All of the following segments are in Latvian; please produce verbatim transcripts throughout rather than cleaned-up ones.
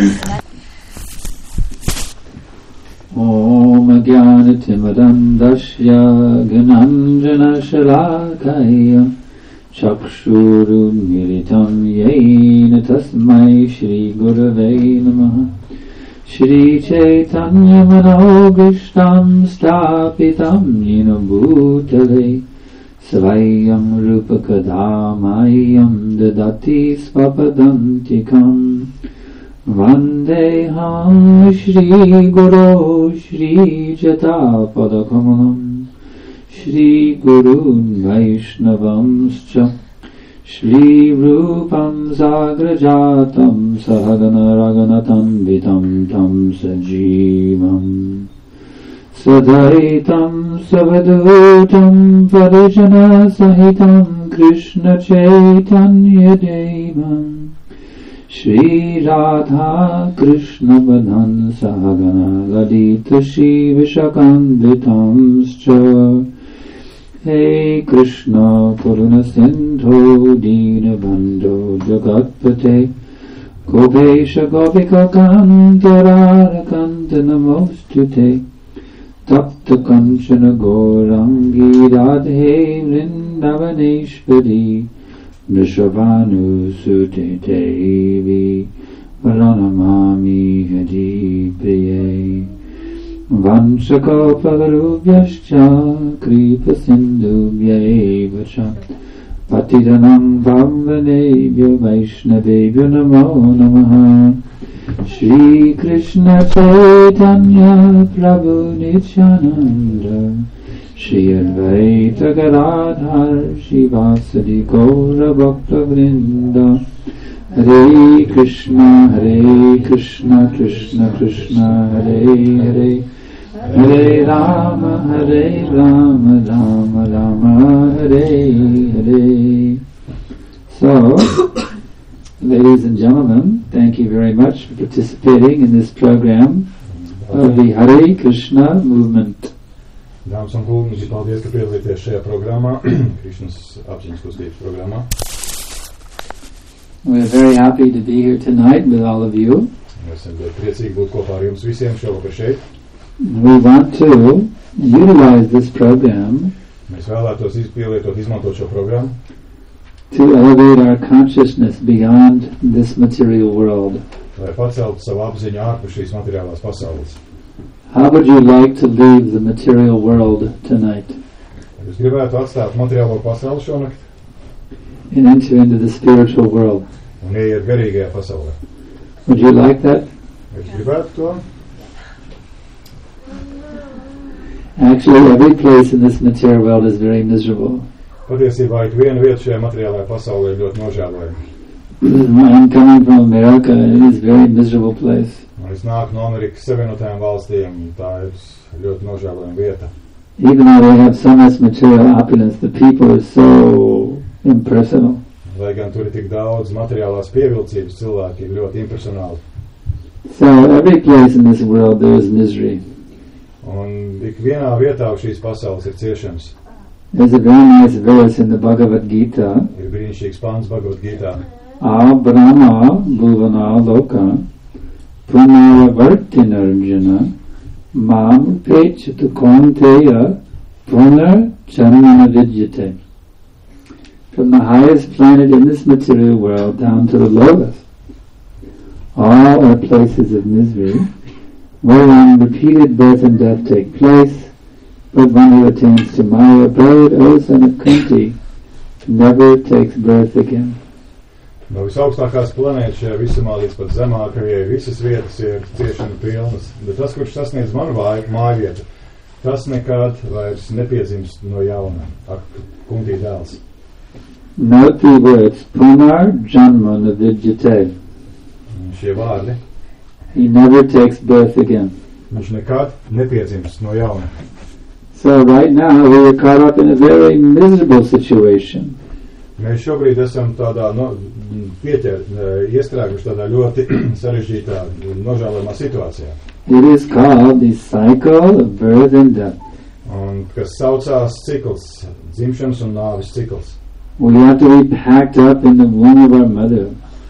Om Jnanatimidandasya Gyananjana Shalakaya Chakshurunmilitam Yena Tasmai Shri Gurave Namaha Shri Chaitanya Manobhishtam Stapitam Yena Bhutale Svayam Rupakadamayam Dadati Svapadantikam Vandeham Shri Guru Shri Jatapadakamam Shri Gurun Vaishnavamscha Shri Rupam Sagrajatam Sahagana Raganatam Vitam Tam Sajivam Sadhaitam Savadutam Parijana Sahitam Krishna Chaitanya Devam Shri Radha Krishna Badhan Sahagana Ladita Shri Vishakanvitamscha Hey Krishna Karuna Sindho Dina Bandho Jagatpate Gopesha Gopika Kantara Kanta Namostute Tapta Kanchana Gorangi Radhe Vrindavaneshwari Vrishabhanu Sute Devi Varanamami Hadi Priye Vanchakalpatarubhyascha Kripa Sindhubhya Cha Patidanam Bhavanebhyo Vaishnavebhyo Namo Namaha Shri Krishna Chaitanya Prabhu Nityananda Shri Advaita Gadadhar Shivasadi Gaura Bhakta Vrinda Hare Krishna Hare Krishna Krishna Krishna Hare Hare Hare Rama Hare Rama Rama Rama Hare Hare. So, ladies and gentlemen, thank you very much for participating in this program of the Hare Krishna movement. Dāmas un kungi, paldies, ka piedalīties šajā programmā, Krišnas apziņas kustības programmā. We're very happy to be here tonight with all of you. Mēs esam ļoti priecīgi būt kopā ar jums visiem šovakar šeit. We want to utilize this program Mēs vēlētos izpielietot, izmantot šo programmu, to elevate our consciousness beyond this material world. lai paceltu savu apziņu ārpus šīs materiālās pasaules. How would you like to leave the material world tonight Jūs gribētu atstāt materiālo pasauli šonakt and enter into the spiritual world? un ieiet garīgajā pasaulē. Would you like that? Jūs gribētu to? Actually, every place in this material world is very miserable. Patiesībā ik viena vieta šajā materiālajā pasaulē ir ļoti nožēlojama. I'm coming from America, and it is a very miserable place. Un es nāku no Amerikas Savienotajām valstīm, tā ir ļoti nožēlojama vieta. Even though they have so much material opulence, the people are so impersonal. Lai gan tur ir tik daudz materiālās pievilcības, cilvēki ir ļoti impersonāli. So every place in this world there is misery. Un ik vienā vietā uz šīs pasaules ir ciešanas. There's a very nice verse in the Bhagavad Gita. Ir brīnišķīgs pāns Bhagavad Gītā. A Brahma Bhuvana Loka Punaravartinarjuna Mam Pechatu Kaunteya Punar Janmana Vidyate. From the highest planet in this material world down to the lowest, all are places of misery, wherein repeated birth and death take place, but one who attains to my abode, O son of Kunti, never takes birth again. No visaugstākās planētas šajā visumā līdz pat zemākajai visas vietas ir ciešana pilnas, bet tas, kurš sasniedz manu mājvietu, tas nekad vairs nepiedzimst no jauna. Ak, Kuntī dēls. Note the words, Punar Janma Navidyate. Šie vārdi. He never takes birth again. Viņš nekad nepiedzimst no jauna. So right now we are caught up in a very miserable situation. Mēs šobrīd esam tādā, no, pieķer, iestrēguši tādā ļoti sarežģītā, nožēlojamā situācijā. It is called the cycle of birth and death. Un kas saucās cikls, dzimšanas un nāves cikls. We have to be packed up in the womb of our mother.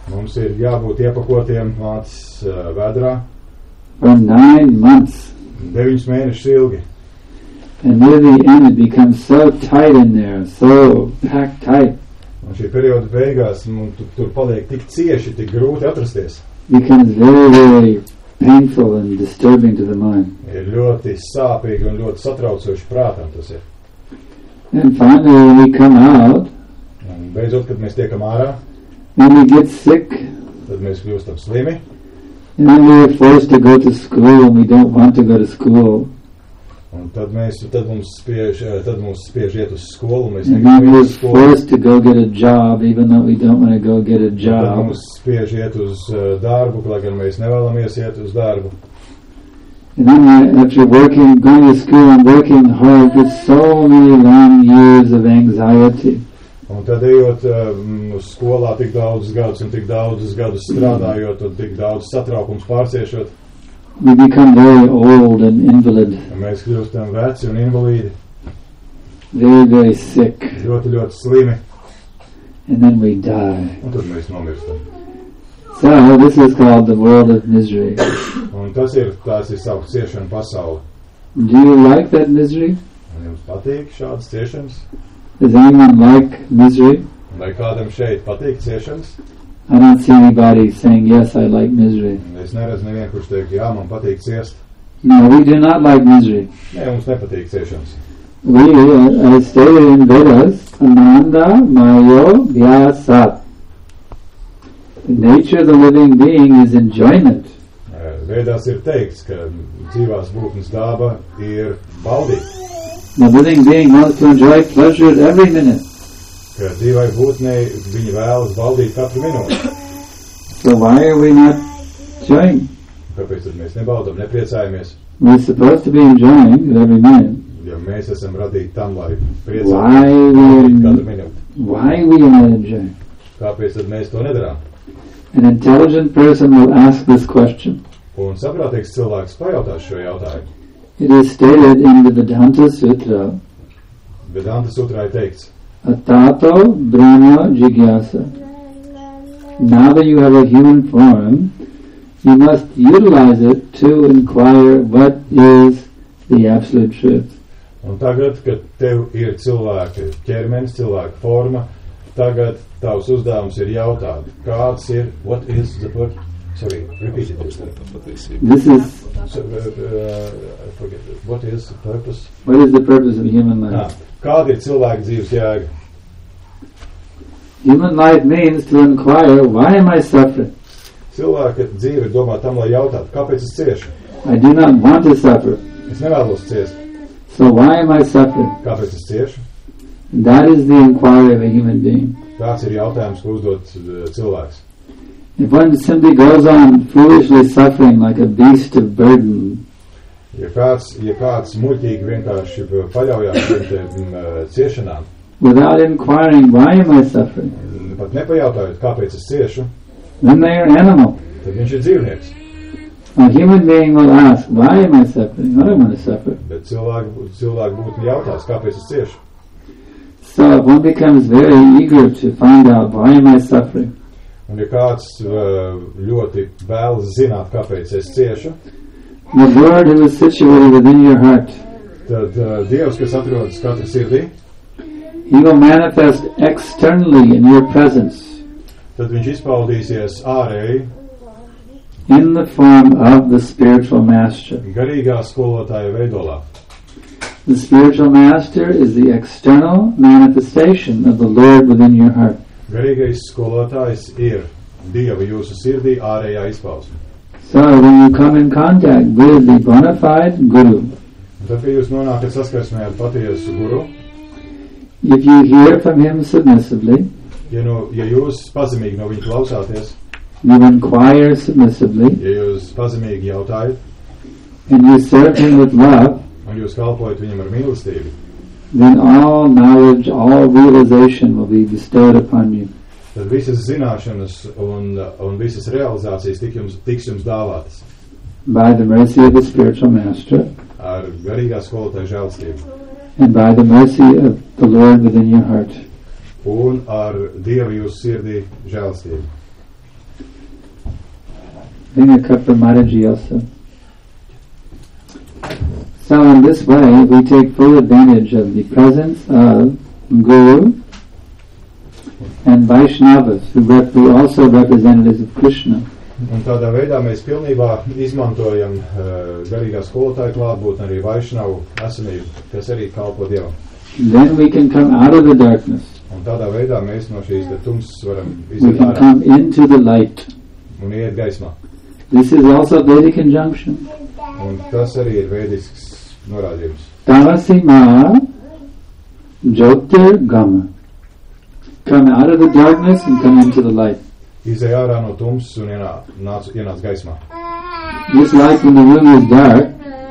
Mums ir jābūt iepakotiem mātes uh, vēdrā. For nine months. Deviņus mēnešus ilgi. And near the end it becomes so tight in there, so packed tight. Un šī perioda beigās mums tu, tur paliek tik cieši, tik grūti atrasties. Becomes very, very painful and disturbing to the mind. Ir ļoti sāpīgi un ļoti satraucoši prātam tas ir. And finally when we come out, un beidzot, kad mēs tiekam ārā, when we get sick, tad mēs kļūstam slimi. and then we are forced to go to school and we don't want to go to school. Un tad mēs, tad mums spiež, tad mums spiež iet uz skolu, un mēs And then negribam we're iet uz skolu. forced to go get a job even though we don't want to go get a Tad job. mums spiež iet uz uh, darbu, lai gan mēs nevēlamies iet uz darbu. And then we, after working, going to school and working hard for so many long years of anxiety, Un tad ejot um, uz skolā tik daudzus gadus un tik daudzus gadus strādājot un tik daudz satraukums pārciešot, we become very old and invalid, un mēs kļūstam veci un invalīdi, very, very sick, ļoti, ļoti slimi, and then we die. un tad mēs nomirstam. So this is called the world of misery. Un tas ir, tās ir savu ciešanu pasauli. Do you like that misery? Un jums patīk šādas ciešanas? Does anyone like misery? Vai kādam šeit patīk ciešanas? I don't see anybody saying, yes, I like misery. Es neredzu nevienu, kurš teikt, jā, man patīk ciest. No, we do not like misery. Nē, mums nepatīk ciešanas. We, uh, as stated in Vedas, Ananda Mayo Vyasat. The nature of the living being is enjoyment. Vēdās ir teikts, ka dzīvās būtnes daba ir baudīt. The living being wants to enjoy pleasure at every minute. Ka dzīvai būtnei viņi vēlas baudīt katru minūti. So why are we not enjoying? Kāpēc tad mēs nebaudam, nepriecājamies? We're supposed to be enjoying at every minute. Ja mēs esam radīti tam, lai Why priecājamies we, katru minūti. why we are not enjoying? Kāpēc tad mēs to nedarām? An intelligent person will ask this question. Un saprātīgs cilvēks pajautās šo jautājumu. It is stated in the Vedanta Sutra, Vedanta sutrā ir teikts, Atato Brahma Jigyasa. Now that you have a human form, you must utilize it to inquire what is the absolute truth. un tagad, kad tev ir cilvēka ķermenis, cilvēka forma, tagad tavs uzdevums ir jautāt, kāds ir, what is the purpose? Sorry, repeat it. This is, So, uh, uh, I forget, what is the purpose? what is the purpose of human Nā, life? kāda ir cilvēka dzīves jēga? Human life means to inquire, why am I suffering? Cilvēka dzīve ir domāta tam, lai jautātu, kāpēc es ciešu? I do not want to suffer. Es nevēlos ciest. So why am I suffering? Kāpēc es ciešu? That is the inquiry of a human being. Tāds ir jautājums, ko uzdod uh, cilvēks. If one simply goes on foolishly suffering like a beast of burden, Ja kāds, ja kāds muļķīgi vienkārši paļaujās šiem te uh, ciešanām, without inquiring, why am I suffering? pat nepajautājot, kāpēc es ciešu, Then they are animal. tad viņš ir dzīvnieks. A human being will ask, why am I suffering? I don't want to suffer. Bet cilvēku, cilvēku būtu jautās, kāpēc es ciešu. So if one becomes very eager to find out, why am I suffering? Un ja kāds uh, ļoti vēlas zināt, kāpēc es ciešu, The Lord who is situated within your heart, tad uh, Dievs, kas atrodas katra sirdī, He will manifest externally in your presence tad viņš izpaudīsies ārēji in the form of the spiritual master. garīgā skolotāja veidolā. The spiritual master is the external manifestation of the Lord within your heart. Garīgais skolotājs ir Dieva jūsu sirdī ārējā izpausme. So when you come in contact with the bona fide Guru, Un tad, kad jūs nonākat saskarsmē ar patiesu guru, if you hear from him submissively, ja, no, ja jūs pazemīgi no viņa klausāties, you inquire submissively, ja jūs pazemīgi jautājat, and you serve him with love, un jūs kalpojat viņam ar mīlestību, then all knowledge, all realization will be bestowed upon you. tad visas zināšanas un, un visas realizācijas tik jums, tiks jums dāvātas By the mercy of the spiritual master, ar garīgā skolotāja žēlstību and by the mercy of the Lord within your heart. un ar Dievu jūsu sirdī žēlstību. bring a cup for Mataji also. So in this way, we take full advantage of the presence of Guru and Vaishnavas, who, rep- who also representatives of Krishna. Un tādā veidā mēs pilnībā izmantojam uh, garīgā skolotāja klātbūtni, arī Vaišnavu esamību, kas arī kalpo Dievam. Then we can come out of the darkness. Un tādā veidā mēs no šīs tumsas varam We iziet can ārā come into the light. un iet gaismā. This is also Vedic injunction. Un tas arī ir vēdisks norādījums. Tavasima Jyotir Gama. Come out of the darkness and come into the light. Izej ārā no tumsas un ienāc, nāc, ienāc gaismā. Just like when the room is dark,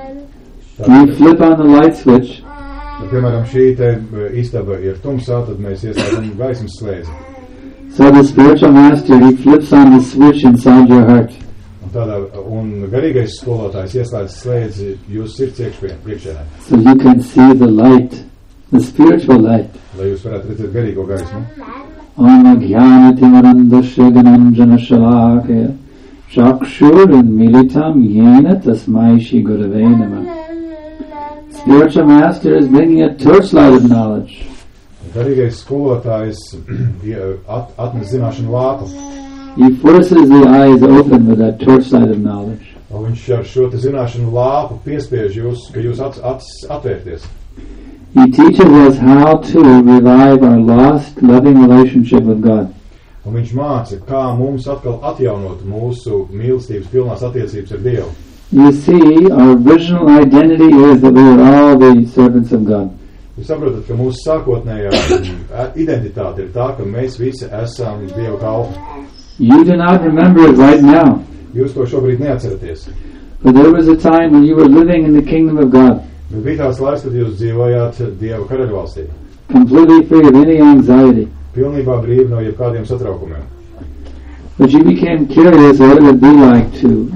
we flip on the light switch. Ja, piemēram, šī te istaba ir tumsā, tad mēs ieslēdzam gaismas slēdzi. So the spiritual master, he flips on the switch inside your heart. Un, tādā, un garīgais skolotājs ieslēdz slēdzi jūsu sirds iekšpien, priekšēnē, So you can see the light, the spiritual light. lai jūs varētu redzēt garīgo gaismu. Om Jnanatimarandasya Gananjana Shalakaya Chakshuran Militam Yena Tasmai Shri Gurave Namah. Spiritual master is bringing a torchlight of knowledge. Garīgais skolotājs at, atnes zināšanu lāpu, He forces the eyes open with that torchlight of knowledge. un viņš ar šo te zināšanu lāpu piespiež jūs, ka jūs at, at, atvērties. He teaches us how to revive our lost, loving relationship with God. Un viņš māca, kā mums atkal atjaunot mūsu mīlestības pilnās attiecības ar Dievu. You see, our original identity is that we are all the servants of God. Jūs saprotat, ka mūsu sākotnējā identitāte ir tā, ka mēs visi esam Dieva kalpi. You do not remember it right now, Jūs to šobrīd neatceraties. but there was a time when you were living in the kingdom of God, Bet bija tāds laiks, kad jūs dzīvojāt Dieva karaļvalstī. completely free of any anxiety. Pilnībā brīvi no jebkādiem satraukumiem. But you became curious what it would be like to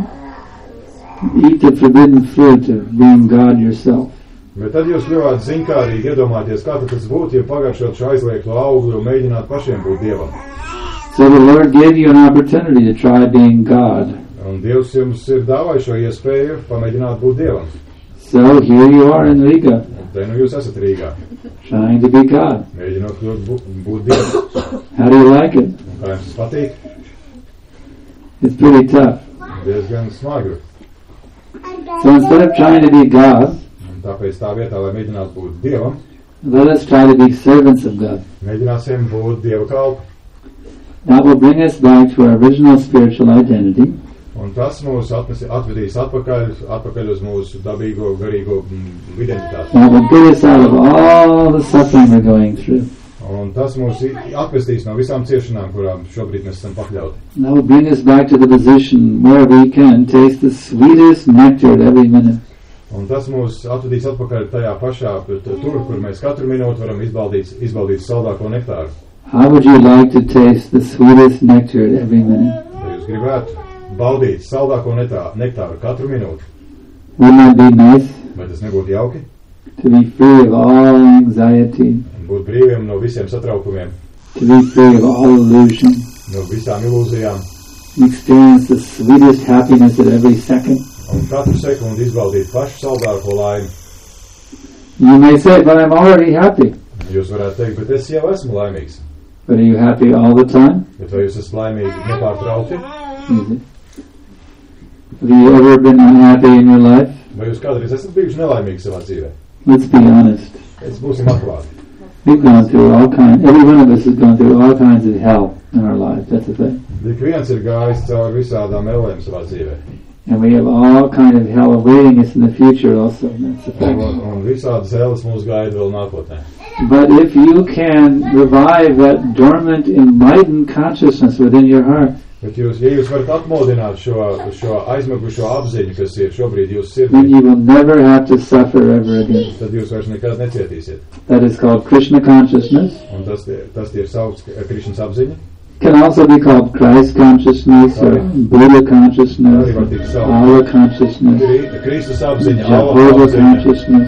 eat the forbidden fruit of being God yourself. Bet tad jūs kļuvāt ziņkārīgi iedomāties, kā tad tas būtu, ja pagaršot šo aizliegto augļu un mēģināt pašiem būt Dievam. So the Lord gave you an opportunity to try being God. Un Dievs jums ir dāvājis šo iespēju pamēģināt būt Dievam. So here you are in Riga, Un te nu jūs esat Rīgā, trying to be God. mēģinot kļūt būt, būt Dievam. How do you like it? Un kā jums tas patīk? It's pretty tough. Diezgan smagi. So instead of trying to be God, Un tāpēc tā vietā, lai mēģinātu būt Dievam, let us try to be servants of God. mēģināsim būt Dieva kalpi. That will bring us back to our original spiritual identity. Un tas mūs atnesi, atvedīs atpakaļ, atpakaļ uz mūsu dabīgo, garīgo mm, identitāti. That will get us out of all the suffering we're going through. Un tas mūs i- atvestīs no visām ciešanām, kurām šobrīd mēs esam pakļauti. That will bring us back to the position where we can taste the sweetest nectar at every minute. Un tas mūs atvedīs atpakaļ tajā pašā, bet tur, kur mēs katru minūti varam izbaudīt, izbaudīt saldāko nektāru. How would you like to taste the sweetest nectar at every minute? Ja jūs gribētu baudīt saldāko netā- nektāru katru minūti, Wouldn't that be nice? vai tas nebūtu jauki? To be free of all anxiety, Un būt brīviem no visiem satraukumiem, to be free of all illusion, no visām ilūzijām, experience the sweetest happiness at every second. un katru sekundi izbaudīt pašu saldāko laimi. You may say, but I'm already happy. Jūs varētu teikt, bet es jau esmu laimīgs. But are you happy all the time? Bet vai jūs esat laimīgi nepārtraukti? Is it? Have you ever been unhappy in your life? Vai jūs kādreiz esat bijuši nelaimīgi savā dzīvē? Let's be honest. Es būsim atklāti. We've gone through all kinds, every one of us has gone through all kinds of hell in our life. That's the thing. Ik viens ir gājis cauri visādām ellēm savā dzīvē. And we have all kind of hell awaiting us in the future also. That's the Un, fact. un visādas elles mūs gaida vēl nākotnē. But if you can revive that dormant, enlightened consciousness within your heart, Bet jūs, ja jūs varat atmodināt šo, šo aizmigušo apziņu, kas ir šobrīd jūsu then sirdī, you will never have to suffer ever again. tad jūs vairs nekad necietīsiet. That is called Krishna consciousness. Un tas, tie- tas ir saukts Krišnas apziņa. Can also be called Christ consciousness or Buddha consciousness, or Allah consciousness, Kri- Kristus apziņa, Jehovah Allah apziņa, consciousness.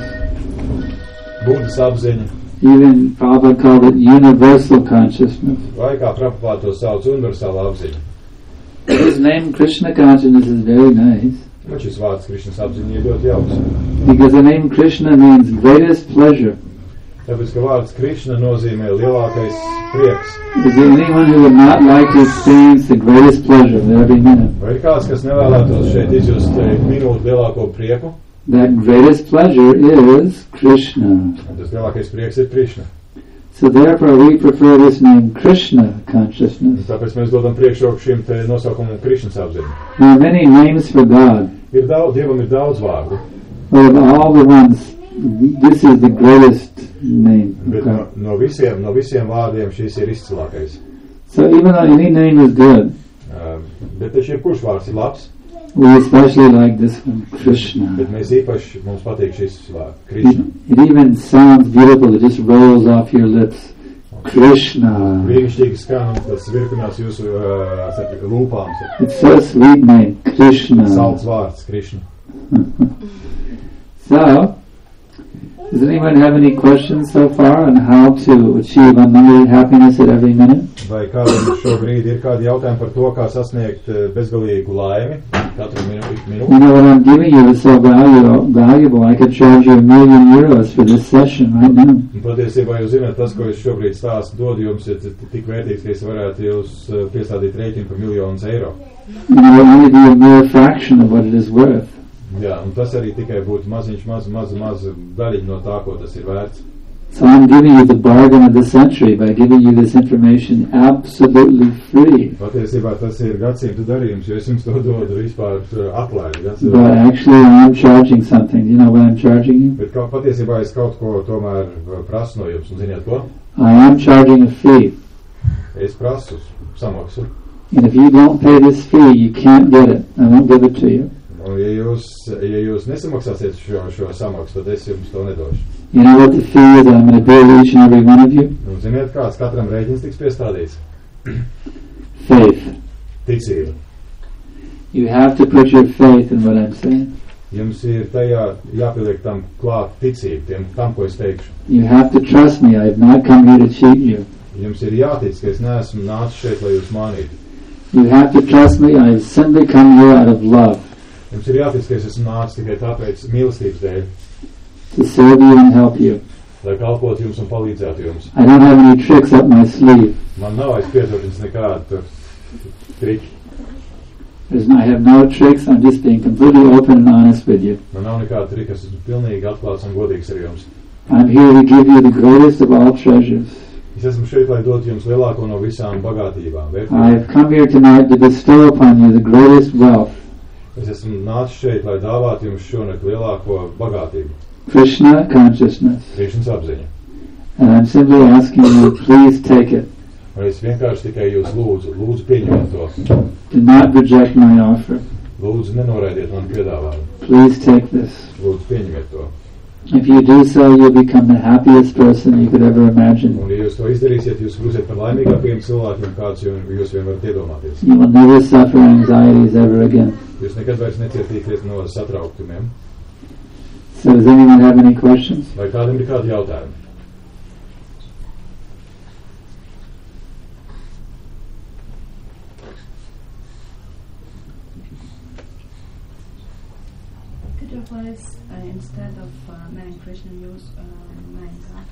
Budas apziņa, Even Prabhupada called it universal consciousness. vai kā Prabhupāda to sauc universāla apziņa. His name Krishna consciousness is very nice. Man šis vārds Krišnas apziņa ir ļoti jauks. Because the name Krishna means greatest pleasure. Tāpēc, ka vārds Krišna nozīmē lielākais prieks. Is there anyone who would not like to experience the greatest pleasure of every minute? Vai ir kāds, kas nevēlētos šeit izjust minūtu lielāko prieku? That greatest pleasure is Krishna. Un tas lielākais prieks ir Krišna. So therefore we prefer this name Krishna consciousness. Un tāpēc mēs dodam priekšroku šim te nosaukumam Krišnas apziņa. There are many names for God. Ir daudz, Dievam ir daudz vārdu. But of all the ones, this is the greatest name. Bet no, no, visiem, no visiem vārdiem šis ir izcilākais. So even though any name is good, Uh, bet taču jebkurš vārds ir labs. we especially like this one, Krishna. Bet mēs īpaši, mums patīk šis vārds, Krišna. It, it even sounds beautiful. It just rolls off your lips. Krishna. Brīnišķīgi skan, tas virpinās jūsu uh, lūpām. It's so sweet name, Krishna. Salds vārds, Krišna. So, does anyone have any questions so far on how to achieve unlimited happiness at every minute? Vai kādam šobrīd ir kādi jautājumi par to, kā sasniegt bezgalīgu laimi katru minūti? You know, what I'm giving you is so valuable, valuable, I could charge you a million euros for this session right now. Un patiesībā jūs zināt, tas, ko es šobrīd stāstu dod jums, ir tik vērtīgs, ka es varētu jūs piestādīt rēķinu par miljonus eiro. You know, it only be a mere fraction of what it is worth. Jā, un tas arī tikai būtu maziņš, maz, maz, maz daļiņa no tā, ko tas ir vērts. So I'm giving you the bargain of the century by giving you this information absolutely free. Patiesībā tas ir gadsimta darījums, jo es jums to dodu vispār atlaidi. But actually I'm charging something. You know what I'm charging you? Bet kā patiesībā es kaut ko tomēr prasu no jums, un ziniet ko? I am charging a fee. Es prasu samaksu. And if you don't pay this fee, you can't get it. I won't give it to you. Un ja jūs, ja jūs nesamaksāsiet šo, šo samaksu, tad es jums to nedošu. You know what the fee is that I'm going to bill each and every one of you? Un ziniet, kāds katram rēķins tiks piestādīts? Faith. Ticība. You have to put your faith in what I'm saying. Jums ir tajā jāpieliek tam klāt ticība, tiem, tam, ko es teikšu. You have to trust me. I have not come here to cheat you. Jums ir jātic, ka es neesmu nācis šeit, lai jūs mānītu. You have to trust me. I have simply come here out of love. Jums ir jātic, ka es esmu nācis tikai tāpēc mīlestības dēļ, to serve you and help you. lai kalpotu jums un palīdzētu jums. I don't have any tricks up my sleeve. Man nav aiz pieturpins nekāda tur triki. There's no, I have no tricks. I'm just being completely open and honest with you. Man nav nekāda trika, es esmu pilnīgi atklāts un godīgs ar jums. I'm here to give you the greatest of all treasures. Es esmu šeit, lai dotu jums lielāko no visām bagātībām. I have come here tonight to bestow upon you the greatest wealth. Es esmu nācis šeit, lai dāvātu jums šonakt lielāko bagātību. Krishna consciousness. Krišnas apziņa. And I'm simply asking you, please take it. Un es vienkārši tikai jūs lūdzu, lūdzu pieņemiet to. Do not reject my offer. Lūdzu nenoraidiet man piedāvājumu. Please take this. Lūdzu pieņemiet to. If you do so, you'll become the happiest person you could ever imagine. Un ja jūs to izdarīsiet, jūs kļūsiet par laimīgākiem cilvēkiem, kādus jūs vien varat iedomāties. You will never suffer anxieties ever again. Jūs nekad vairs necietīsiet no satrauktumiem. So does anyone have any questions? Vai kādam ir kādi jautājumi? Could you please, uh, instead of uh, name Krishna, use uh, name God?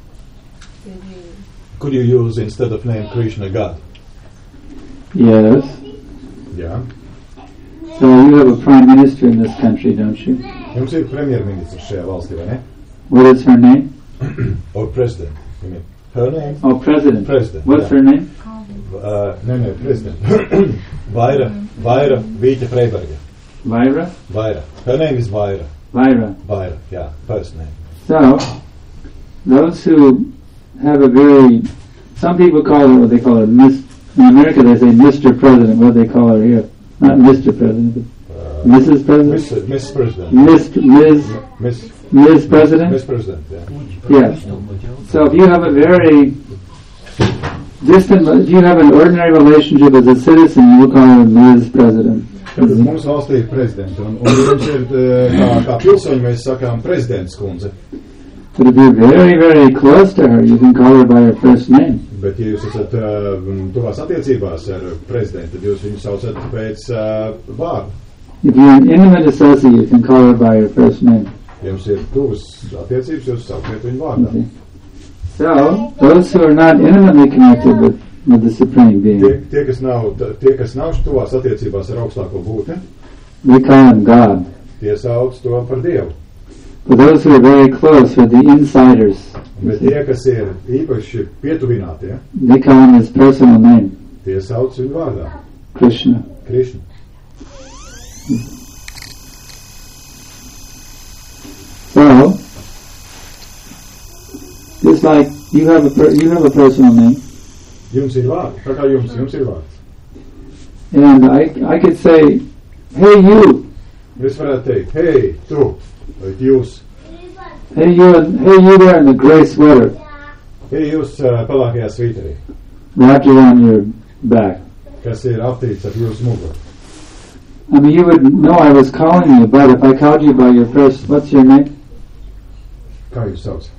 Could you use instead of name Krishna God? Yes. Jā. So you have a prime minister in this country, don't you? Jums ir premjerministrs šajā valstī, vai ne? What is her name? Or president. You mean her name? Oh, president. President, What's yeah. her name? Uh, nē, nē, president. Vaira, Vaira Vīķa Freiberga. Vaira? Vaira. Her name is Vaira. Vaira. Vaira, yeah, first name. So, those who have a very, some people call her, what they call her, Miss, in America they say Mister President, what do they call her here? Not Mister President, but Uh, Missus President? Miss, Miss President. Miss, Miss, Miss, Miss President? Miss President, yeah. Yes. So if you have a very distant, if you have an ordinary relationship as a citizen, you will call her Miz President. Tad mums valstī ir prezidents, un, un viņš ir kā, kā pilsoņi, mēs sakām prezidents kundze. But if you're very, very close to her, you can call her by her first name. Bet, ja jūs esat uh, tuvās attiecībās ar prezidentu, tad jūs viņu saucat pēc uh, vārdu. If you're an intimate associate, you can call her by her first name. Ja jums ir tuvas attiecības, jūs saucat viņu vārdā. Okay. So, those who are not intimately connected with, with the Supreme Being, Tie, tie, kas nav, tie, kas nav tuvās attiecībās ar augstāko būtni, we call him God. tie sauc to par Dievu. But those who are very close, with the insiders, Bet tie, kas ir īpaši pietuvinātie, they call him his personal name, tie sauc viņu vārdā. Krishna. Krišna. So, just like you have a per, you have a personal name, Jums ir vārds. Tā kā jums, jums ir vārds. and I I could say, hey you, Es varētu teikt, hei, tu, vai jūs, hey you, and hey you there in the gray sweater hei, jūs uh, pelākajā svīterī, wrapped around your back. kas ir aptīts ar jūsu muguru. I mean, you would know I was calling you, but if I called you by your first, what's your name? Kā jūs sauc?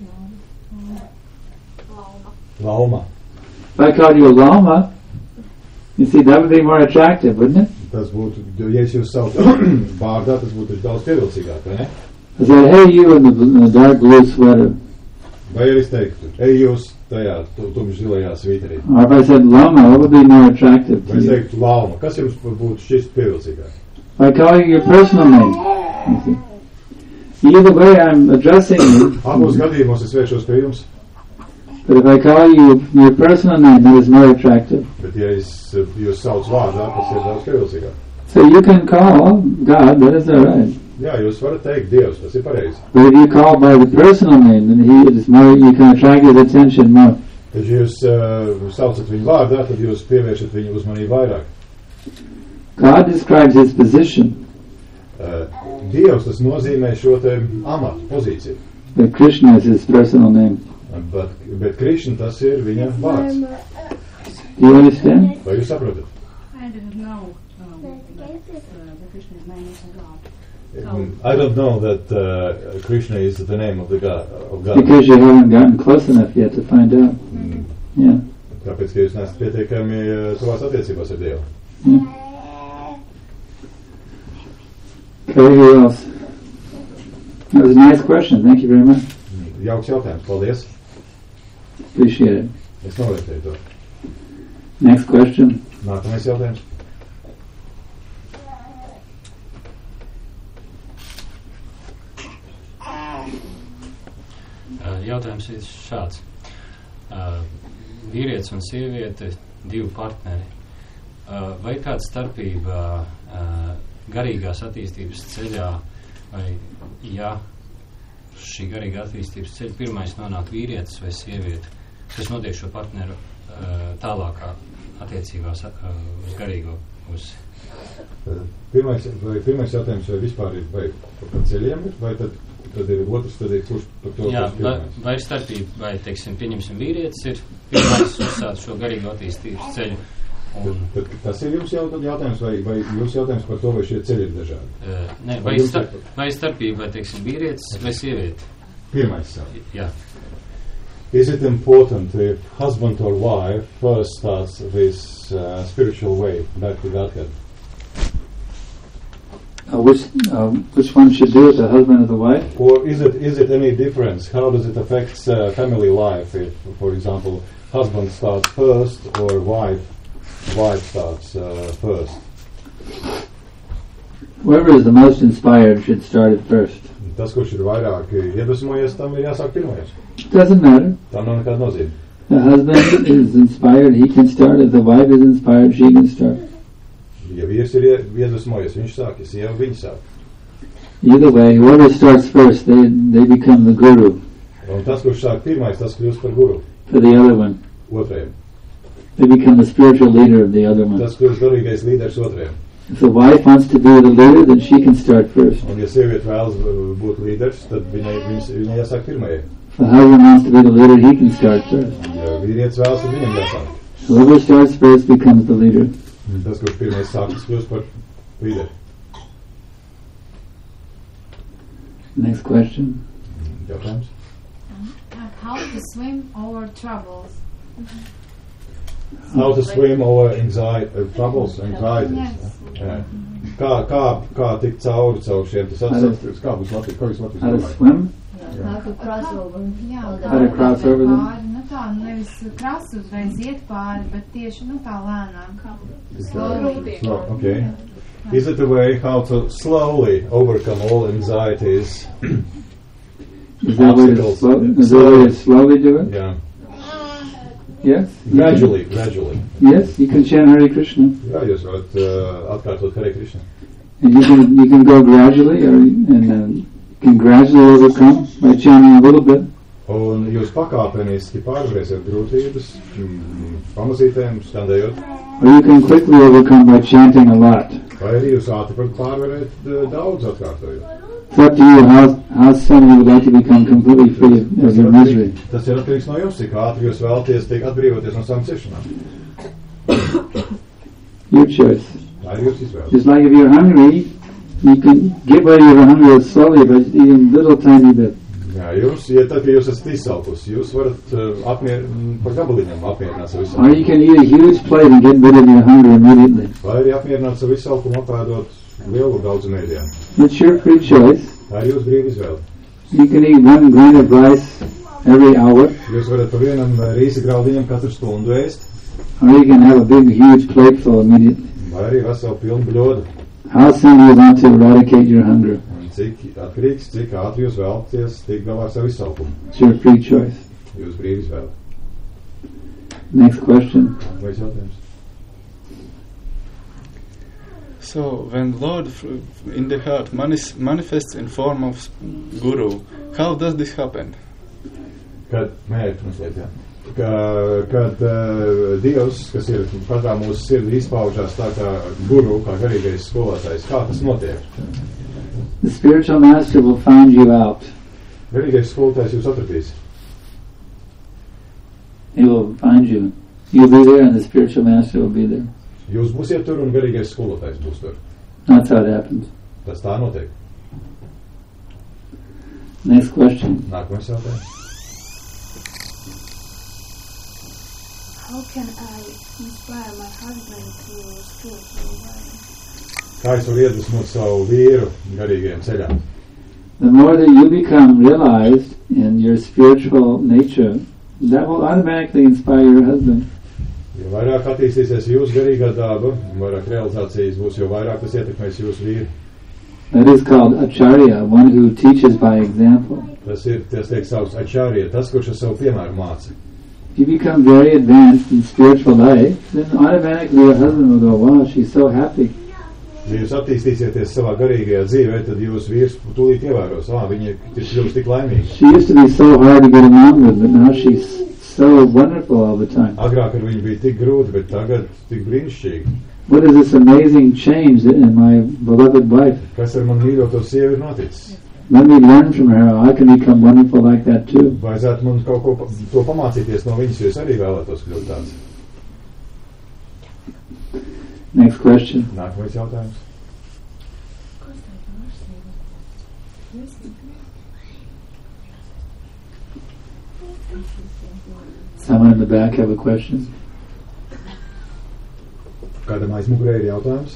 Lauma. If I called you a Lama, you see, that would be more attractive, wouldn't it? Tas būtu, ja es jūs saucu vārdā, tas būtu daudz pievilcīgāk, vai ne? I said, hey you in the, bl- in the dark blue sweater. Vai arī es teiktu, ej jūs tajā tu, tumši zilajā svīterī. Or if I said Lama, what would be more attractive Vai to es you? teiktu, Lauma, kas jums būtu šķist pievilcīgāk? If I call you your personal name, you see. Either way, I'm addressing you. Abos gadījumos es vēršos pie jums, But if I call you your personal name, that is more attractive. bet ja es eh, jūs sauc vārdā, tas ir daudz pievilcīgāk. So you can call God, that is all right. Jā, jūs varat teikt Dievs, tas ir pareizi. But if you call by the personal name, then he it is more. You can attract his attention more. Tad, ja jūs uh, saucat viņu vārdā, tad jūs pievēršat viņu uzmanību vairāk. God describes his position, Uh, Dievs tas nozīmē šo te amatu, pozīciju. but Krishna is his personal name. Bet, bet Krišna tas ir viņa vārds. Do you understand? Vai jūs saprotat? I didn't know um, that uh, the Krishna's name is God. Um, I don't know that uh, Krishna is the name of the God. Of God. Because you haven't gotten close enough yet to find out. Mm, Yeah. Tāpēc, ka jūs neesat pietiekami uh, tuvās attiecībās ar Dievu. yeah. Okay, who else? That was a nice question. Thank you very much. Jauks jautājums, paldies. Appreciate it. Es novērtēju to. Next question. Nākamais jautājums. Jautājums ir šāds. Uh, vīrietis un sieviete, divi partneri. Uh, vai kāda starpība uh, garīgās attīstības ceļā, vai ja šī garīgā attīstības ceļa pirmais nonāk vīrietis vai sieviete, kas notiek šo partneru uh, tālākā attiecībās uh, uz garīgo pusi? Pirmais, vai, pirmais jautājums, vai vispār ir, vai par ceļiem ir, vai tad, tad ir otrs, tad ir kurš par to, Jā, kurš vai, pirmais? vai ir starpība, vai, teiksim, pieņemsim vīrietis ir pirmais uzsāc šo garīgo attīstības ceļu. Un, Tad, tad tas ir jums jaut- jautājums, vai, vai jums jautājums par to, vai šie ceļi ir dažādi? uh, ne, Vai vai, jums star, ir- vai starpība, vai, teiksim, vīrietis vai sieviete? Pirmais sāk. Jā. Is it important if husband or wife first starts this uh, spiritual way back to Godhead? Uh, which uh, which one should do it, the husband or the wife? Or is it is it any difference? How does it affect uh, family life if, for example, husband starts first or wife wife starts uh, first? Whoever is the most inspired should start it first. Tas, kurš ir vairāk iedvesmojies, tam ir jāsāk pirmais. Doesn't matter. Tam nav nekāda nozīme. The husband is inspired, he can start. If the wife is inspired, she can start. Ja vīrs ir ie- iedvesmojies, viņš sāk, ja sieva, viņa sāk. Either way, whoever starts first, they they become the guru Un tas, kurš sāk pirmais, tas kļūst par guru for the other one. otrajam. They become the spiritual leader of the other one. Tas kļūst garīgais līderis otrajam. If the wife wants to be the leader, then she can start first. Un ja sieviete vēlas uh, būt līderis, tad viņai, viņas, viņai jāsāk pirmajai. If the husband wants to be the leader, he can start first. Ja vīrietis vēlas, tad viņam jāsāk. Whoever starts first becomes the leader. Tas, kurš pirmais sāk, tas kļūst par līderi. Next question. Jautājums? how to swim over troubles. How to swim over anxiety, uh, troubles, anxieties. Yes. Jā. Kā, kā, kā tikt cauri caur šiem, tas atsaukties, kā būs Latvijas, ko jūs How to Latvijas swim? How to cross over. Jā, How to cross over them? pāri, nu tā, nevis krasu uzreiz iet pāri, bet tieši, nu tā lēnām. Slowly. Slow, okay. Is it a way how to slowly overcome all anxieties? Is there a way to, slow, is there a way to slowly do it? Jā. Yes? Gradually, gradually. Yes, you can chant Hare Krishna. Jā, jūs varat uh, atkārtot Hare Krishna. And you can you can go gradually, or and um, can gradually overcome by chanting a little bit. Un jūs pakāpeniski pārvarēsiet grūtības, mm, pamazītēm, standējot. Or you can quickly overcome by chanting a lot. Vai arī jūs ātri varat pārvarēt uh, daudz atkārtojot. It's up to you how how soon you would like to become completely free of, of your misery. Tas ir atkarīgs no jums, cik ātri jūs vēlaties tiek atbrīvoties no savām ciešanām. Your choice. Tā ir jūsu izvēle. Just like if you're hungry, you can get rid of your hunger slowly by eating little tiny bit. Jā, jūs, ja tad, ja jūs esat izsalkusi, jūs varat uh, apmier, par gabaliņam apmierināt savu Or you izsalkumu. can eat a huge plate and get rid of your hunger immediately. Vai arī apmierināt savu izsalkumu apēdot lielu daudzu mēdījām. It's your free choice. Tā ir jūsu brīva izvēle. You can eat one grain of rice every hour, Jūs varat pa vienam uh, rīsa graudiņam katru stundu ēst, or you can have a big, huge plate full immediately. vai arī veselu pilnu bļodu. How soon do you want to eradicate your hunger? Un cik atkarīgs, cik ātri jūs vēlaties tikt galā ar savu izsalkumu. It's your free choice. Jūsu brīva izvēle. Next question. Vai jautājums? So, when Lord f- in the heart manis- manifests in form of Guru, how does this happen? Kad, nē, translēt, jā. Ka, kad uh, Dievs, kas ir katrā mūsu sirdī izpaužās tā kā guru, kā garīgais skolotājs, kā tas notiek? The spiritual master will find you out. Garīgais skolotājs jūs atradīs. He will find you. You'll be there and the spiritual master will be there. Jūs būsiet tur un garīgais skolotājs būs tur. That's how it happens. Tas tā notiek. Next question. Nākamais jautājums. How can I inspire my husband to spiritual way? Kā es varu iedvesmot savu vīru garīgajam ceļam? The more that you become realized in your spiritual nature, that will automatically inspire your husband. Jo vairāk attīstīsies jūsu garīgā daba, vairāk realizācijas būs, jo vairāk tas ietekmēs jūsu vīru. That is called acharya, one who teaches by example. Tas ir, tas tiek savs acharya, tas, kurš ar savu piemēru māca. If you become very advanced in spiritual life, then automatically your husband will go, wow, she's so happy. Ja jūs attīstīsieties savā garīgajā dzīvē, tad jūsu vīrs tūlīt ievēros, ā, viņi ir kļūst tik laimīgi. She used to be so hard to get along with, but now she's so wonderful all the time. Agrāk ar viņu bija tik grūti, bet tagad tik brīnišķīgi. What is this amazing change in my beloved wife? Kas ar man mīļoto sievi ir noticis? Let me learn from her how I can become wonderful like that too. Vajadzētu man kaut ko pa, to pamācīties no viņas, jo es arī vēlētos kļūt tāds. Next question. Nākamais jautājums. Someone in the back have a question? Kādam aizmugurē ir jautājums?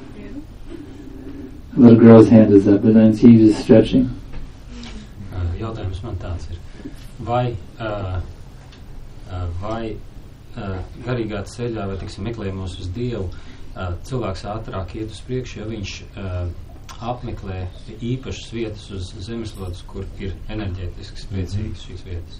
A little girl's hand is up, but then she's just stretching. Uh, Jautājums man tāds ir. Vai, uh, uh, vai uh, garīgā ceļā, vai tiksim meklējumos uz Dievu, uh, cilvēks ātrāk iet uz priekšu, ja viņš uh, apmeklē īpašas vietas uz zemeslodes, kur ir enerģētisks, priecīgas šīs vietas?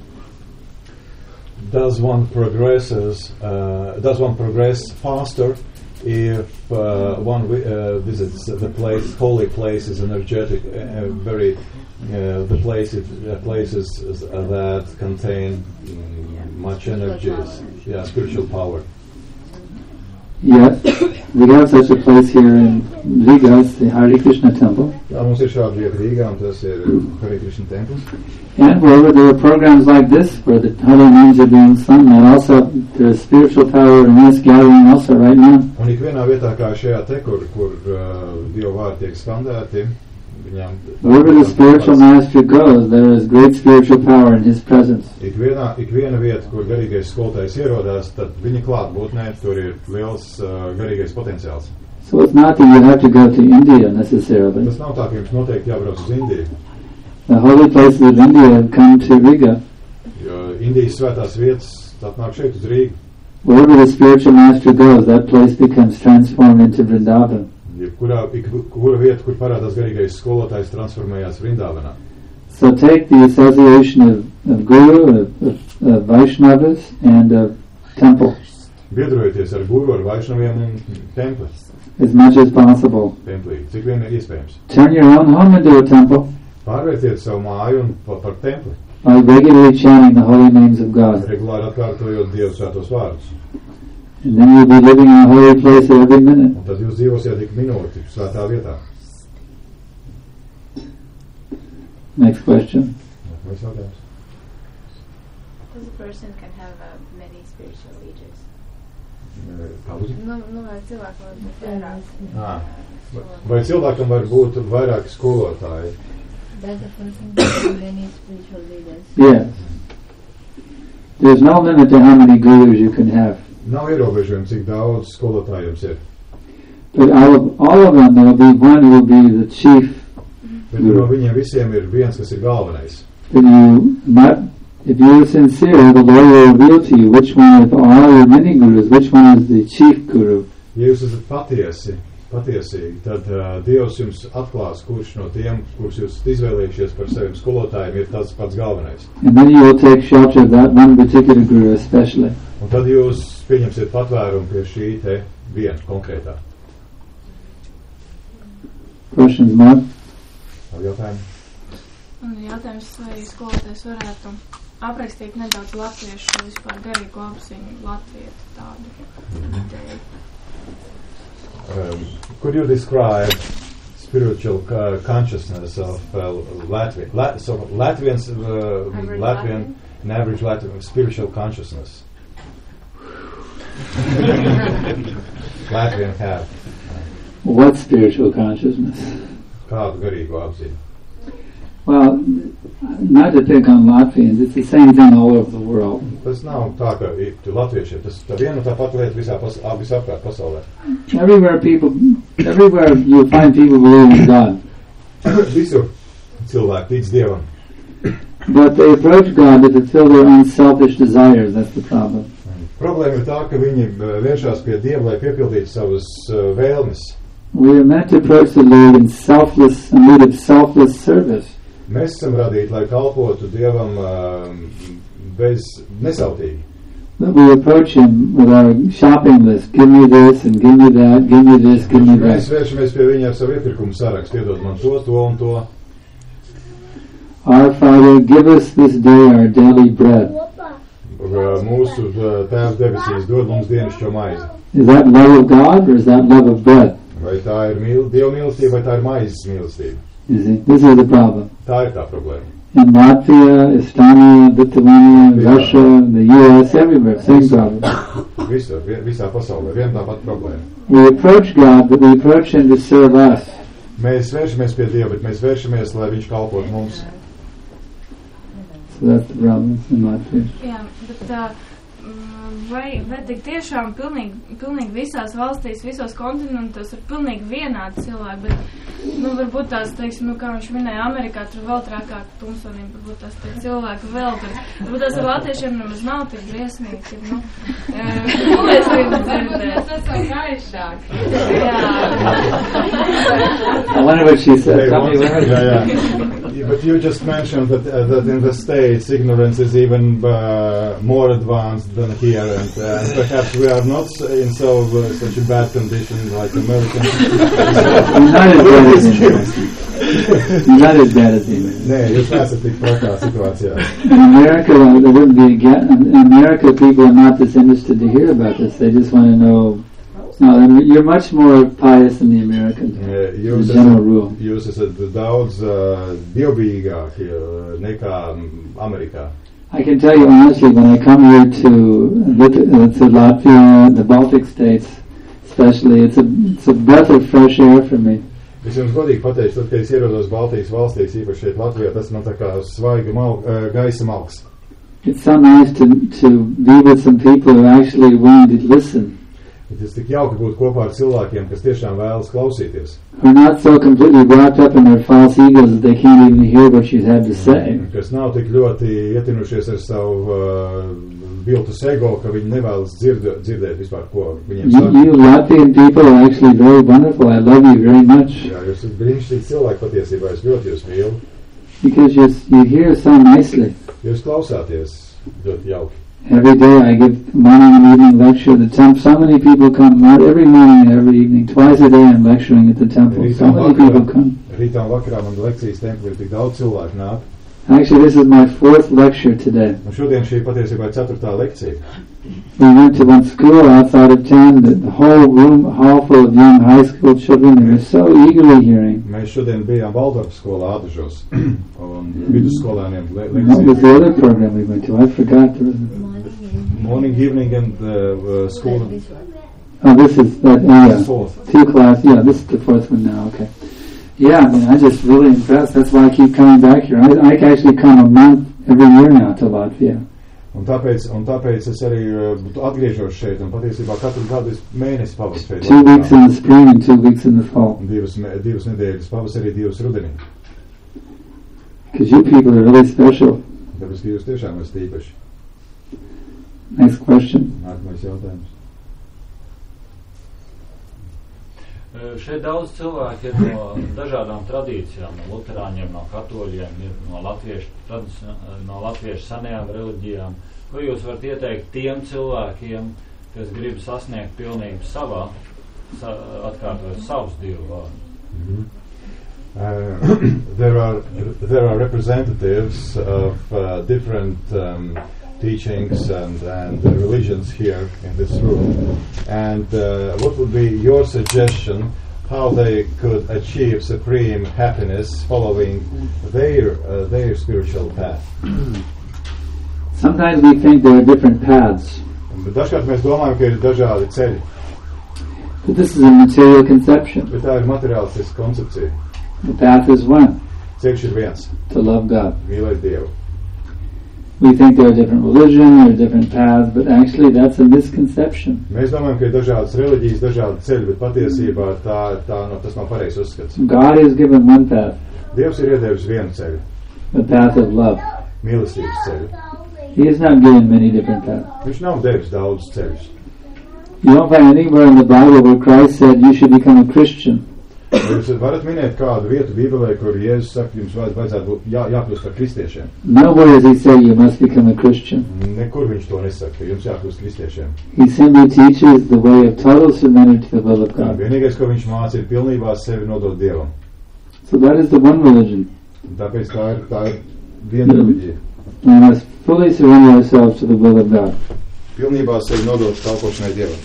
Does one progresses? Uh, does one progress faster if uh, one wi- uh, visits the place, holy places, energetic, uh, very uh, the places, uh, places uh, that contain mm, much energies, yeah, spiritual power. Yes, we have such a place here in Riga, it's the Hare Krishna temple. Jā, mums ir šāda vieta Rīgā, un tas ir Hare Krishna templis. And wherever there are programs like this, where the Hare names are being sung, and also there's spiritual power in this gathering also right now. Un ikvienā vietā kā šajā te, kur, kur uh, Dieva vārdi tiek skandēti, Viņam, Wherever the spiritual master goes, there is great spiritual power in his presence. Ik vienā, ik viena vieta, kur garīgais skolotājs ierodās, tad viņa klātbūtnē tur ir liels uh, garīgais potenciāls. So it's not that you have to go to India necessarily. Tas nav tā, ka jums noteikti jābrauc uz Indiju, The holy places of India have come to Riga. jo Indijas svētās vietas atnāk šeit uz Rīgu. Wherever the spiritual master goes, that place becomes transformed into Vrindavan. Jebkurā, ik, kura vieta, kur parādās garīgais skolotājs, transformējās Vrindavanā. So take the association of, of Guru, of, of, of Vaishnavas, and of temple Biedrojoties ar guru, ar vaišnaviem un templi, as much as possible. templī, cik vien ir iespējams. Turn your own home into a temple Pārvērtiet savu māju un pa, par templi, by regularly chanting the holy names of God. regulāri atkārtojot Dievu svētos vārdus. And then you'll be living in a holy place every minute. Un tad jūs dzīvosiet ik minūti svētā vietā. Next question. Nākamais jautājums. Does a person can have uh, many spiritual leaders? Pauzi. Nu, nu, vai cilvēki var būt vairāk? Ā. Vai cilvēkam var būt vairāki skolotāji? Does a person have many spiritual leaders? Yes. There's no limit to how many gurus you can have. Nav ierobežojumi, cik daudz skolotāju jums ir. But out of all of them, there will be one who will be the chief. Bet no viņiem visiem ir viens, kas ir galvenais. That you not, if you're sincere, the Lord will reveal to you which one of all your many gurus, which one is the chief guru. Ja jūs esat patiesi, patiesīgi, tad uh, Dievs jums atklās, kurš no tiem, kurus jūs esat izvēlējušies par saviem skolotājiem, ir tas pats galvenais. And then you will take shelter of that one particular guru especially. Un tad jūs pieņemsiet patvērumu pie šī te viena konkrētā. Questions, Mark? Ar jautājumu? Un jautājums, vai skolotājs varētu aprakstīt nedaudz latviešu vispār garīgo apziņu latvietu tādu ideju. Um, could you describe spiritual uh, consciousness of uh, Latvian, La- so Latvians, uh, Latvian, Latvian? an average Latvian spiritual consciousness? Latvian have. What spiritual consciousness? Kādu garīgu apziņu? Well, not to pick on Latvians, it's the same thing all over the world. Tas nav tā, ka ir latviešiem. Tas tā viena tā pati lieta visā pas, visapkārt pasaulē. Everywhere people, everywhere you'll find people believe in God. Visur cilvēki tic Dievam. But they approach God to fulfill their own selfish desires. That's the problem. Problēma ir tā, ka viņi vēršās pie Dieva, lai piepildītu savas uh, vēlmes. We are meant to approach the Lord in selfless, a mood of selfless service. Mēs esam radīti, lai kalpotu Dievam uh, bez nesautīgi. But we approach Him with our shopping list. Give me this and give me that, give me this, give me Mēs that. vēršamies pie viņa ar savu iepirkumu sarakstu, iedod man to, to un to. Our Father, give us this day our daily bread. Uh, mūsu uh, Tēvs debesīs dod mums dienascho maizi. Is that love of God or is that love of bread? Vai tā ir mīl, Dieva mīlestība, vai tā ir maizes mīlestība? You see, this is the problem. Tā ir tā problēma. In Latvia, Estonia, Lithuania, Russia, the U S, everywhere, same problem. Visur, vi- visā pasaulē, viena tā pati problēma. We approach God, but we approach Him to serve us. Mēs vēršamies pie Dieva, bet mēs vēršamies, lai Viņš kalpot mums. So that's the problem in Latvia. Jā, bet tā, vai, vai tik tiešām pilnīgi, pilnīgi visās valstīs, visos kontinentos ir pilnīgi vienādi cilvēki, bet, nu, varbūt tās, teiksim, nu, kā viņš minēja, Amerikā tur vēl trakāk tumsonība, varbūt tās tie cilvēki vēl tur, varbūt tās ar latviešiem nemaz nav tik briesmīgi, nu, ko mēs gribam dzirdēt? Mēs esam gaišāki. I wonder what she said. They Tell me want- what- yeah, yeah. But you just mentioned that uh, that in the States ignorance is even uh, more advanced than here, and, uh, and perhaps we are not in so uh, such a bad condition like Americans. Not as bad as England. Not as bad as England. Nē, jūs neesat tik trakā situācijā. In America, uh, there wouldn't be again. In America, people are not disinterested to hear about this. They just want to know. No, I mean, you're much more pious than the Americans. Nē, As Jūs a general esat, rule. jūs esat daudz uh, dievbijīgāki uh, nekā um, Amerikā. I can tell you honestly, when I come here to Lit- uh, to Latvia, the Baltic states, especially, it's a it's a breath of fresh air for me. Es jums godīgi pateikšu, tad, kad es ierodos Baltijas valstīs, īpaši šeit Latvijā, tas man tā kā svaiga mal, uh, gaisa malks. It's so nice to, to be with some people who are actually willing to listen. Tas tik jauki būt kopā ar cilvēkiem, kas tiešām vēlas klausīties. Who are not so completely wrapped up in their false egos that they can't even hear what you have to say. Kas nav tik ļoti ietinušies ar savu uh, viltus ego, ka viņi nevēlas dzird, dzirdēt vispār, ko viņiem You, saka. you Latvian people are actually very wonderful. I love you very much. Jā, jūs esat brīnišķīgi cilvēki patiesībā, es ļoti jūs mīlu. Because you, you hear so nicely. Jūs klausāties ļoti jauki. Every day I give morning and evening lecture at the temple. So many people come, not every morning and every evening. Twice a day I'm lecturing at the temple. So many people come. Rītā un vakarā man lekcijas templī tik daudz cilvēku nāk. Actually, this is my fourth lecture today. Un šodien šī patiesībā ir ceturtā lekcija. We went to one school outside of town. The, the whole room, hall full of young high school children. They were so eagerly hearing. Mēs šodien bijām Valdorfa skolā Ādažos un vidusskolēniem le What was lekcijas. the other program we went to? I forgot. There was Morning, evening and uh, uh, school. Oh, this is that. Oh, yeah. Fourth. Two class. Yeah, this is the fourth one now. Okay. Yeah, I mean, I'm just really impressed. That's why I keep coming back here. I, I can actually come a month every year now to Latvia. Un tāpēc, un tāpēc es arī uh, atgriežos šeit un patiesībā katru gadu es mēnesi pavadu šeit. Two weeks in the spring and two weeks in the fall. Un divas, divas nedēļas pavasarī, divas rudenī. Because you people are really special. Tāpēc, ka jūs tiešām esat īpaši. Next question. Nākamais jautājums. Uh, šeit daudz cilvēki ir no dažādām tradīcijām, no luterāņiem, no katoļiem, ir no latviešu, tradici- no latviešu senajām reliģijām. Ko jūs varat ieteikt tiem cilvēkiem, kas grib sasniegt pilnību savā, sa, atkārtot savus dievu vārdu? Mm-hmm. Uh, there are there are representatives of uh, different um, teachings and, and religions here in this room. And uh, what would be your suggestion how they could achieve supreme happiness following their uh, their spiritual path? Sometimes we think there are different paths. Bet dažkārt mēs domājam, ka ir dažādi ceļi. But this is a material conception. Bet tā ir materiālistiska koncepcija. The path is one. Ceļš ir viens. To love God. Mīlēt Dievu. We think there are different religions, there are different paths, but actually that's a misconception. Mēs domājam, ka ir dažādas reliģijas, dažādi ceļi, bet patiesībā tā, tā, no, tas nav pareizs uzskats. God has given one path. Dievs ir iedevis vienu ceļu. The path of love. Mīlestības ceļu. He has not given many different paths. Viņš nav devis daudz ceļus. You don't find anywhere in the Bible where Christ said you should become a Christian. Jūs varat minēt kādu vietu Bībelē, kur Jēzus saka, jums vajadzētu būt jā, jākļūst par kristiešiem. Nowhere does he say you must become a Christian. Nekur viņš to nesaka, ka jums jākļūst kristiešiem. He simply teaches the way of total surrender to the will of God. Vienīgais, ko viņš māca, ir pilnībā sevi nodot Dievam. So that is the one religion. Tāpēc tā ir, tā ir viena reliģija. We must fully surrender ourselves to the will of God. Pilnībā sevi nodot kalpošanai Dievam.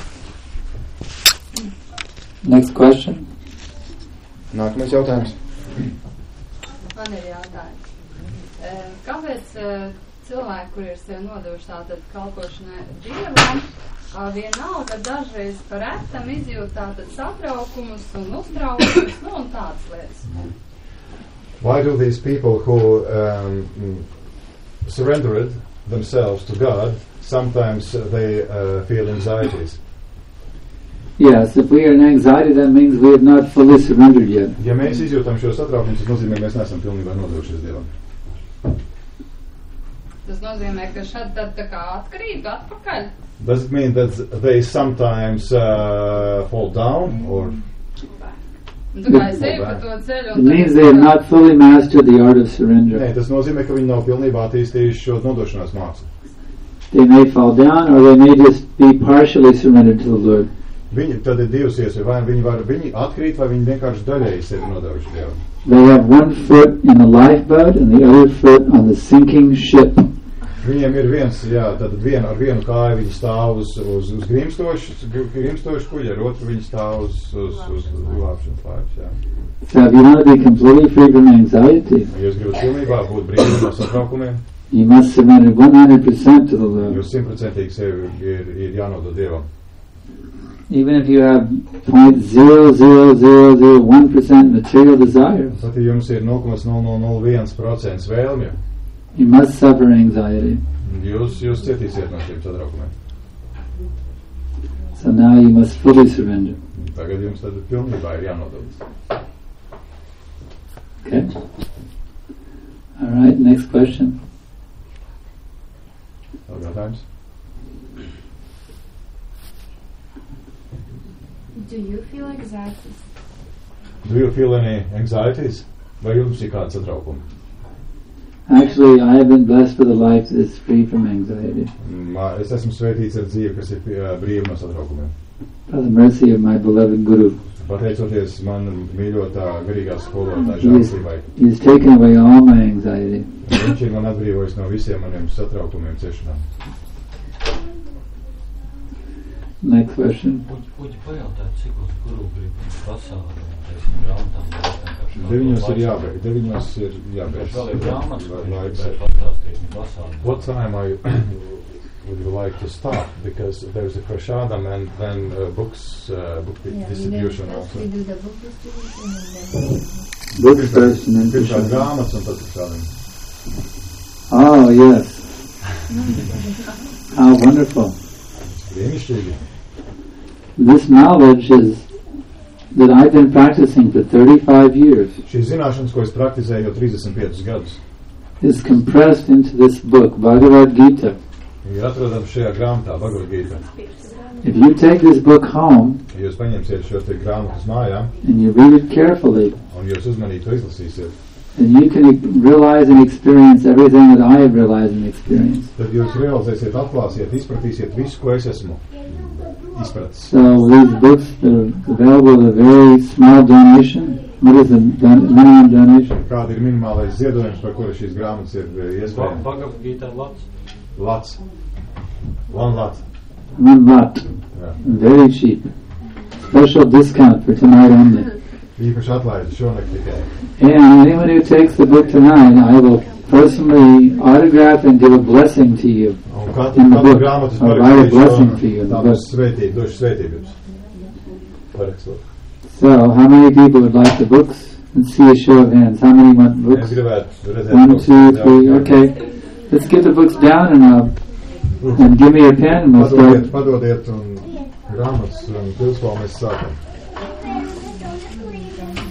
Next question. Nākamais jautājums. Man ir jautājums. Kāpēc cilvēki, kur ir sevi nodevuši tātad kalpošanai Dievam, vienalga dažreiz par retam izjūt tātad satraukumus un uztraukumus, nu un tādas lietas? Why do these people who um, surrendered themselves to God, sometimes they uh, feel anxieties? Yes, if we are in anxiety, that means we have not fully surrendered yet. Ja mēs izjūtam šo satraukumu, tas nozīmē, mēs neesam pilnībā nodevušies Dievam. Tas nozīmē, ka šad tad tā kā atkrīt atpakaļ? Does it mean that they sometimes uh, fall down or? Tā kā es eju pa to ceļu un it means they have not fully mastered the art of surrender. Nē, tas nozīmē, ka viņi nav pilnībā attīstījuši šo nodošanās mākslu. They may fall down or they may just be partially surrendered to the Lord. Viņi tad ir divas iespējas, vai viņi var viņi atkrīt, vai viņi vienkārši daļēji sevi nodevuši Dievam. They have one foot in the lifeboat and the other foot on the sinking ship. Viņiem ir viens, jā, tad vienu ar vienu kāju viņi stāv uz, uz, uz grimstošu, grimstošu kuģi, ar otru viņi stāv uz, uz, uz glābšanas laipas, jā. So if you want to be completely free from anxiety, Ja jūs gribat pilnībā būt brīvi no satraukumiem, you must surrender one hundred percent to the Lord. jūs simtprocentīgi sevi ir, ir jānodod Dievam. Even if you have zero point zero zero zero zero one percent material desires, Pat ja jums ir nulle komats nulle nulle nulle viens procents vēlmju, you must suffer anxiety. jūs, jūs cietīsiet no šiem satraukumiem. So now you must fully surrender. Tagad jums tad pilnībā ir jānododas. Okay? Alright, next question. Vēl jautājums? Do you feel anxieties? Do you feel any anxieties? Vai jums ir kāds satraukumi? Actually, I have been blessed with a life that is free from anxiety. Mā, es esmu sveitīts ar dzīvi, kas ir brīva no satraukumiem. By the mercy of my beloved Guru. Pateicoties man mīļotā garīgā skolotāja He has, žēlstībai. he has taken away all my anxiety. Viņš ir man atbrīvojis no visiem maniem satraukumiem ciešanām. Next question. Uģi pajautāt, cik uz guru grib pasauli, teiksim, grāmatām. Deviņos ir jābeidz. Deviņos ir jābeidz. Vēl ir grāmatas, ko viņš Laiks. gribēja pastāstīt pasauli. What time are you, would you like to start? Because there's a prashadam and then uh, books, uh, book Yeah, distribution we do, also. we do the book distribution and then Books first and then Pirmkārt prashadam. grāmatas un tad prashadam. Oh, yes. How wonderful. Brīnišķīgi. This knowledge is that I've been practicing for thirty-five years Šīs zināšanas, ko es praktizēju jau trīsdesmit piecus gadus, is compressed into this book, Bhagavad Gita. ir atrodams šajā grāmatā, Bhagavad Gita. If you take this book home Ja jūs paņemsiet šo te grāmatu uz mājām and you read it carefully, un jūs uzmanīgi to izlasīsiet, then you can e- realize and experience everything that I have realized and experienced. tad jūs realizēsiet, atklāsiet, izpratīsiet visu, ko es esmu izpratis. So these books that are available at a very small donation. What is the don- minimum donation? Kāda ir minimālais ziedojums, par kuru šīs grāmatas ir eh, iespējams? Bhagavad Gita Lats. Lats. One lot. One lot. Jā. Very cheap. Special discount for tonight only. Īpaši atlaidi šonakt tikai. And anyone who takes the book tonight, I will personally autograph and give a blessing to you Un katru, in the katru book. grāmatas I'll write a blessing parakstīšu for you in un the tā book. būs svētība, došu svētības. Parakstot. So, how many people would like the books? Let's see a show of hands. How many want Es books? gribētu redzēt. One, books. two, Jā, three. jā. Okay. Let's get the books down and uh, and give me a pen and we'll Padodiet, start. padodiet un grāmatas un pilspalmas sākam.